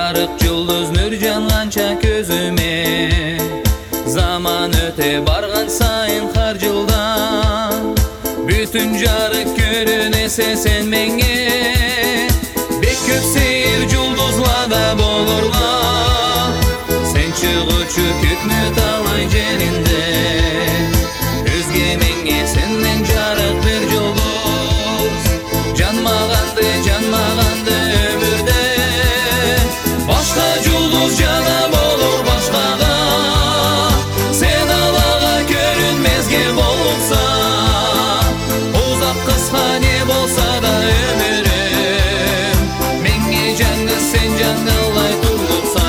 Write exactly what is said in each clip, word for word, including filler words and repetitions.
жарык жұлдыз нур жанганча көзүмө, заман өтө барган сайын har жылдан бүтүн жарык көрүнөсө сен менге, бек көп сейир жұлдызларда болурла, сен чыгуучу көкмө талай жеринде, өзге менге сенден жарык бир жұлдыз, жанмаганды жанмаганды өмүрдө, башка жұлдыз жана болур башкага, сен алага көрүнмезге болса, узак кыска не болса да өмүрүм, менге жаңы сен жаңылай тургузса.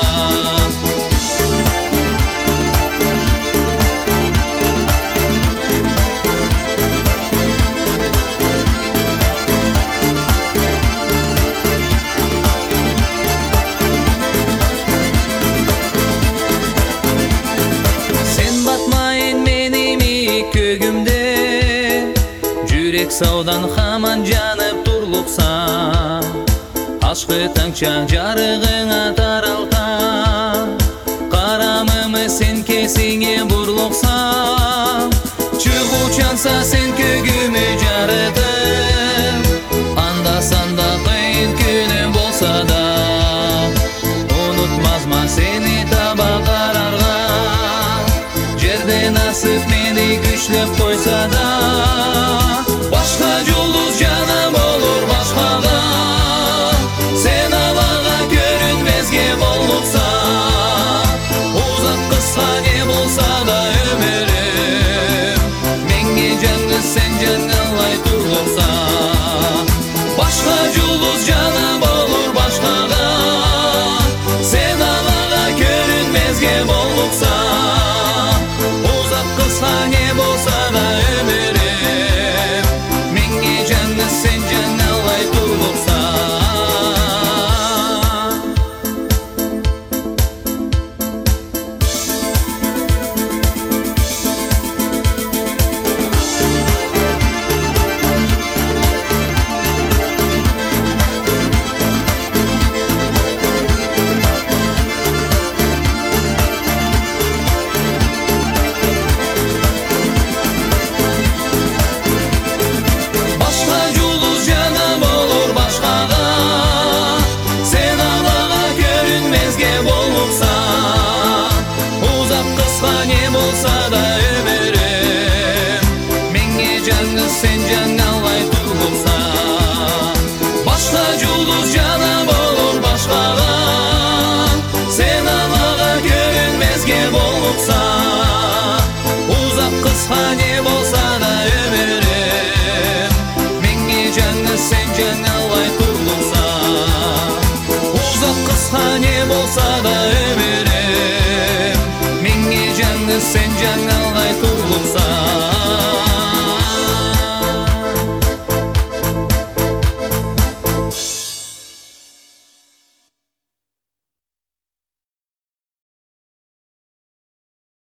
Жүрек саудан хаман жанып турлукса, ашкы таңча жарыгыңа таралта, карамымы сен кесиңе бурлукса, чыгуучанса сен көгүмө жарытып, анда санда кыйын күнү болса да, унутмазма сени таба карарга, жерде насып мени күчлөп койса да, башка жұлдыз жана болур башкага, сен алага көрүнмезге болупса, узак кыска не болса да өмүрүм, менге жаңы сен жаңылай тургузса, башка жұлдыз жана болур башкага, сен алага көрүнмезге болупса, узак кыска не болса да өмүрүм, sen janalay turguzsa. Sen janalay turguzsa, bashka жұлдыз жана болур башкага, sen алага көрүнмезге болупса, узак кыска не болса да өмүрүм, менге жаңы сен жаналай тургузса, узак кыска не болса да өмүрүм.